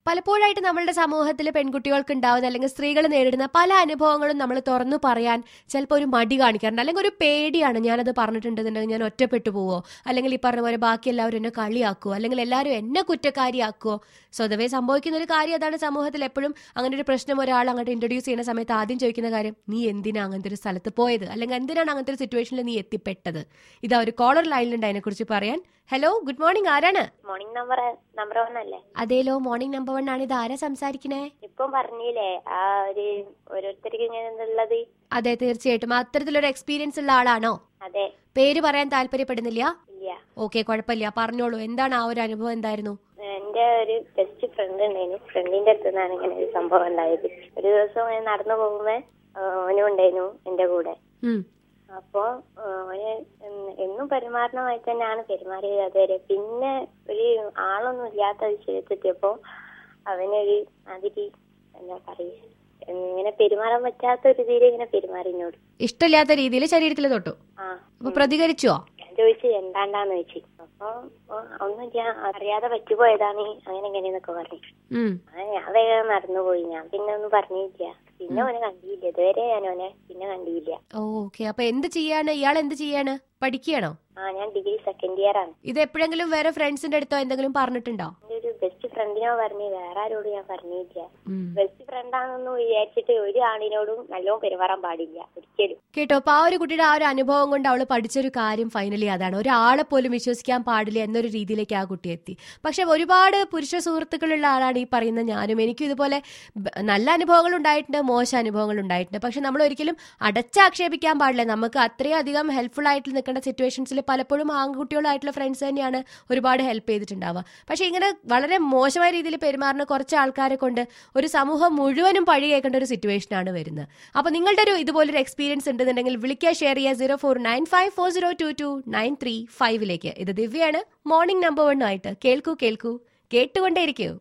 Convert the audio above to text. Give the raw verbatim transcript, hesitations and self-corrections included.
പലപ്പോഴായിട്ട് നമ്മളുടെ സമൂഹത്തിൽ പെൺകുട്ടികൾക്ക് ഉണ്ടാവുന്ന അല്ലെങ്കിൽ സ്ത്രീകൾ നേരിടുന്ന പല അനുഭവങ്ങളും നമ്മൾ തുറന്നു പറയാൻ ചിലപ്പോൾ ഒരു മടി കാണിക്കാറുണ്ട്, അല്ലെങ്കിൽ ഒരു പേടിയാണ്. ഞാനത് പറഞ്ഞിട്ടുണ്ടെന്നുണ്ടെങ്കിൽ ഞാൻ ഒറ്റപ്പെട്ടു പോവോ, അല്ലെങ്കിൽ ഈ പറഞ്ഞ പോലെ ബാക്കി എല്ലാവരും എന്നെ കളിയാക്കുവോ, അല്ലെങ്കിൽ എല്ലാവരും എന്നെ കുറ്റക്കാരിയാക്കുവോ. സ്വതവേ സംഭവിക്കുന്ന ഒരു കാര്യം അതാണ്. സമൂഹത്തിൽ എപ്പോഴും അങ്ങനെ ഒരു പ്രശ്നം ഒരാൾ അങ്ങോട്ട് ഇൻട്രൊഡ്യൂസ് ചെയ്യുന്ന സമയത്ത് ആദ്യം ചോദിക്കുന്ന കാര്യം, നീ എന്തിനാ അങ്ങനത്തെ ഒരു സ്ഥലത്ത് പോയത്, അല്ലെങ്കിൽ എന്തിനാണ് അങ്ങനത്തെ ഒരു സിറ്റുവേഷനിൽ നീ എത്തിപ്പെട്ടത്. ഇതാ ഒരു കോളർ ലൈനിലുണ്ട് അതിനെ കുറിച്ച് പറയാൻ. Hello, good morning. ആരാണ്? മോർണിംഗ് നമ്പർ നമ്പർ വൺ അല്ലേ? അതേലോ, മോർണിംഗ് നമ്പർ വൺ ആണ്. ഇത് ആരാ സംസാരിക്കണേ? ഇപ്പം പറഞ്ഞില്ലേ ആ ഒരു ഓരോരുത്തർക്ക് ഇങ്ങനെ ഉള്ളത്. അതെ, തീർച്ചയായിട്ടും അത്തരത്തിലൊരു എക്സ്പീരിയൻസ് ഉള്ള ആളാണോ? അതെ. പേര് പറയാൻ താല്പര്യപ്പെടുന്നില്ല? ഇല്ല. ഓക്കെ, കുഴപ്പമില്ല, പറഞ്ഞോളൂ. എന്താണ് ആ ഒരു അനുഭവം, എന്തായിരുന്നു? എന്റെ ഒരു ബെസ്റ്റ് ഫ്രണ്ട് ഉണ്ടായിരുന്നു. ഫ്രണ്ടിന്റെ അടുത്ത് നിന്നാണ് ഇങ്ങനെ ഒരു സംഭവം ഉണ്ടായത്. ഒരു ദിവസം ഇങ്ങനെ നടന്നു പോകുമ്പോ ഓനും ഉണ്ടായിരുന്നു എന്റെ കൂടെ. അപ്പൊ ഓന് എന്നും പെരുമാറുന്നതായി തന്നെയാണ് പെരുമാറിയത് അതുവരെ. പിന്നെ ഒരു ആളൊന്നും ഇല്ലാത്ത വിഷയത്തെത്തിയപ്പോ അവനൊരു അതിരി എന്താ പറയുക, ഇങ്ങനെ പെരുമാറാൻ പറ്റാത്ത ഒരു രീതിയിൽ ഇങ്ങനെ പെരുമാറിനോട്. ഇഷ്ടമില്ലാത്ത രീതിയിൽ ശരീരത്തിൽ തൊട്ടു. ആ. അപ്പൊ പ്രതികരിച്ചോ? ഞാൻ ചോദിച്ചു എന്താണ്ടാന്ന് ചോദിച്ചു. അപ്പൊ ഒന്നുമില്ല, അറിയാതെ പറ്റുപോയതാണ് അങ്ങനെ എങ്ങനെയെന്നൊക്കെ പറഞ്ഞു. ഞാൻ വേഗം നടന്നുപോയി. ഞാൻ പിന്നെ ഒന്നും പറഞ്ഞില്ല. പിന്നെ ഓനെ കണ്ടില്ല. ഇതുവരെ ഞാൻ ഓനെ പിന്നെ കണ്ടില്ല. ഓക്കെ. അപ്പൊ എന്ത് ചെയ്യാണ് ഇയാൾ? എന്ത് ചെയ്യാണ്? പഠിക്കുകയാണോ? ആ, ഞാൻ ഡിഗ്രി സെക്കൻഡ് ഇയർ ആണ്. ഇത് എപ്പോഴെങ്കിലും വേറെ ഫ്രണ്ട്സിന്റെ അടുത്തോ എന്തെങ്കിലും പറഞ്ഞിട്ടുണ്ടോ? ഒരു ബെസ്റ്റ് ഫ്രണ്ടിനോ പറഞ്ഞു, വേറെ ആരോടും ഞാൻ പറഞ്ഞില്ല. ബെസ്റ്റ് ഫ്രണ്ടാണെന്ന് വിചാരിച്ചിട്ട് ഒരു ആണിനോടും നല്ലോണം പെരുമാറാൻ പാടില്ല ഒരിക്കലും. കേട്ടോ, അപ്പൊ ആ ഒരു കുട്ടിയുടെ ആ ഒരു അനുഭവം കൊണ്ട് അവള് പഠിച്ചൊരു കാര്യം ഫൈനലി അതാണ്, ഒരാളെ പോലും വിശ്വസിക്കാൻ പാടില്ല എന്നൊരു രീതിയിലേക്ക് ആ കുട്ടി എത്തി. പക്ഷെ ഒരുപാട് പുരുഷ സുഹൃത്തുക്കളുള്ള ആളാണ് ഈ പറയുന്ന ഞാനും. എനിക്കും ഇതുപോലെ നല്ല അനുഭവങ്ങൾ ഉണ്ടായിട്ടുണ്ട്, മോശം അനുഭവങ്ങൾ ഉണ്ടായിട്ടുണ്ട്. പക്ഷെ നമ്മൾ ഒരിക്കലും അടച്ചാക്ഷേപിക്കാൻ പാടില്ല. നമുക്ക് അത്രയും അധികം ഹെൽപ്ഫുൾ ആയിട്ട് നിൽക്കേണ്ട സിറ്റുവേഷൻസിൽ പലപ്പോഴും ആൺകുട്ടികളായിട്ടുള്ള ഫ്രണ്ട്സ് തന്നെയാണ് ഒരുപാട് ഹെൽപ്പ് ചെയ്തിട്ടുണ്ടാവുക. പക്ഷെ ഇങ്ങനെ വളരെ മോശമായ രീതിയിൽ പെരുമാറുന്ന കുറച്ച് ആൾക്കാരെ കൊണ്ട് ഒരു സമൂഹം മുഴുവനും പഴി കേൾക്കേണ്ട ഒരു സിറ്റുവേഷൻ ആണ് വരുന്നത്. അപ്പൊ നിങ്ങളുടെ ഒരു ഇതുപോലൊരു എക്സ്പീരിയൻസ് ഉണ്ടെന്നുണ്ടെങ്കിൽ വിളിക്കുക, ഷെയർ ചെയ്യുക zero four nine five four zero two two nine three ഫൈവിലേക്ക്. ഇത് ദിവ്യയാണ് മോർണിംഗ് നമ്പർ വൺ ആയിട്ട്. കേൾക്കൂ കേൾക്കൂ കേട്ടുകൊണ്ടേയിരിക്കൂ.